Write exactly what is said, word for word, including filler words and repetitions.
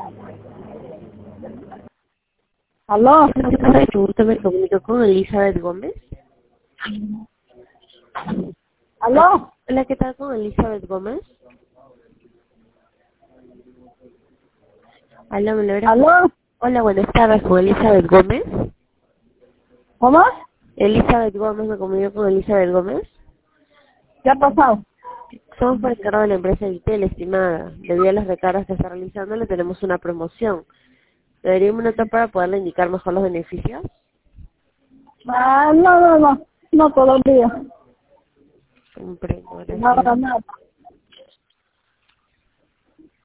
¿Aló? Usted me comunicó con Elizabeth Gómez. ¿Aló? Hola, ¿qué tal con Elizabeth Gómez? Hola, ¿me logra- ¿Aló? Hola, buenas tardes, con Elizabeth Gómez. ¿Cómo? Elizabeth Gómez, me comunicó con Elizabeth Gómez. ¿Qué ha pasado? Somos por encargo de la empresa Vitel, estimada. Debido a las recargas que está realizando, le tenemos una promoción. ¿Le daría un minuto para poderle indicar mejor los beneficios? Ah, no, no, no. No todavía. Comprendo, Nada, gracias. nada.